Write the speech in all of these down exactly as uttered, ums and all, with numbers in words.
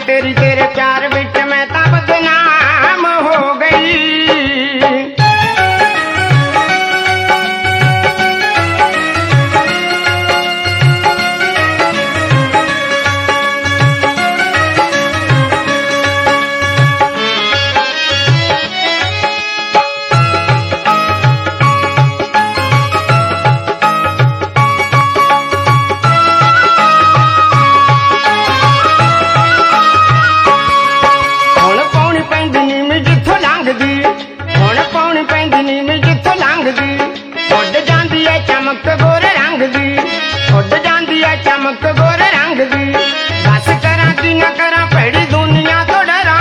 तेरी तेरे प्यार विच मैं तां बदनाम हो गई। उड़ जाती है चमक गोरे रंग दी, उड़ जाती है चमक गोरे रंग दी। बस करा की न करा भैड़ी दुनिया तो डरा,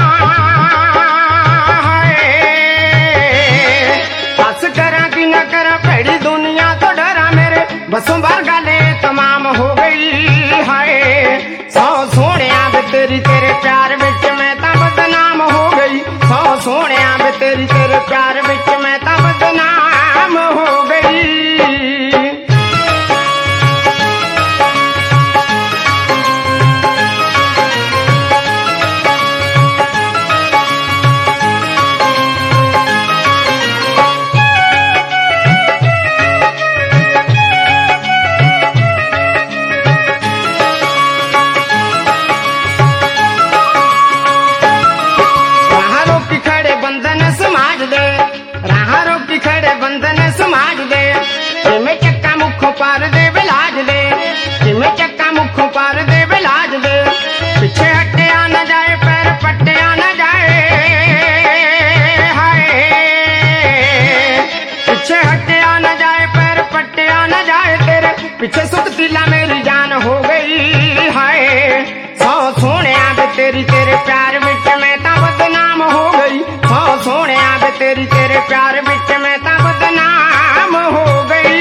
बस करा की न करा भैड़ी दुनिया तो डरा। मेरे बसों बार गाले तमाम हो गई हाय। सौ सोने बे तेरी तेरे प्यार विच मैं तां बदनाम हो गई। सौ सोने बे तेरी तेरे प्यार विच मैं तां बदनाम हो गई। पार दे बिलाज दे, जिमें चक्का मुखों पार दे बिलाज दे। पीछे हटिया न जाए पैर पटिया न जाए हाय। पीछे हटिया न जाए पैर पटिया न जाए। तेरे पीछे सुखती ला मेरी जान हो गई हाय। सौ सोने बे तेरी तेरे प्यार विच मैं तां बदनाम हो गई। सौ सोने बे तेरी तेरे प्यार विच मैं तां बदनाम हो गई।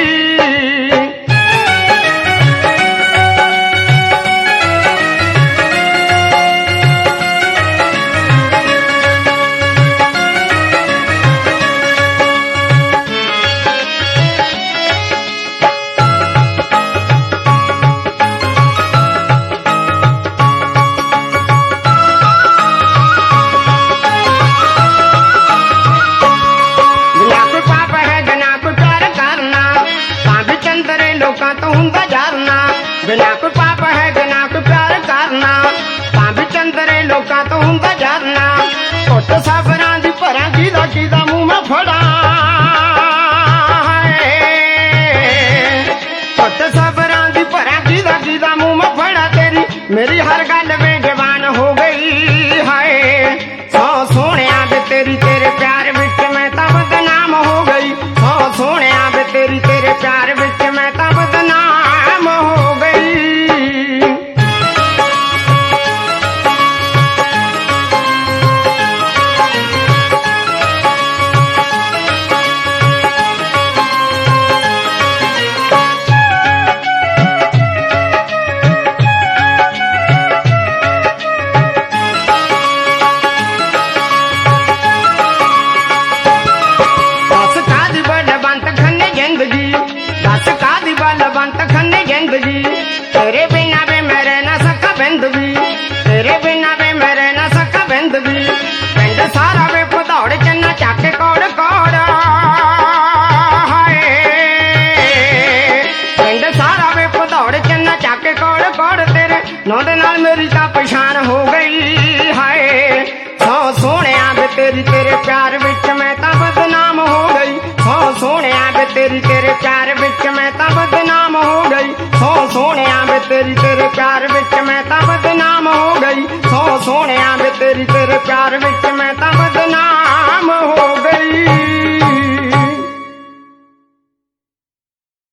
बिना कोई पाप है बिना कोई प्यार करना, तां भी चंदरे लोकां तो हुंदा जारना। उठ साबरां दी भरां कीदा कीदा मूंह मैं फड़ा, उठ साबरां दी भरां कीदा कीदा मूंह मैं फड़ा। तेरी मेरी हर गल बेजबान हो गई हाय। सौ सोहणिया बे तेरी तेरे प्यार विच मैं तां बदनाम हो गई। सौ सोहणिया बे तेरी तेरे प्यार विच मैं तां बदनाम हो गई। तेरे बिना भी मैं रह ना सका बिंद भी, तेरे बिना भी मैं रह ना सका बिंद भी। पिंड सारा वे भदौड़ चन्ना चाके कौड़ कौड़ हाय। पिंड सारा वे भदौड़ चन्ना चाके कौड़ कौड़। तेरे नौ दे नाल मेरी तां पछाण हो गई हाय। सौ सोहणिया बे तेरी तेरे प्यार विच मैं तां बदनाम हो गई। सौ सोहणिया बे तेरी तेरे प्यार विच मैं तां बदनाम हो गई। सौ सोहणिया बे तेरी तेरे प्यार विच मैं तां बदनाम हो गई। सौ सोहणिया बे तेरी तेरे प्यार विच मैं तां बदनाम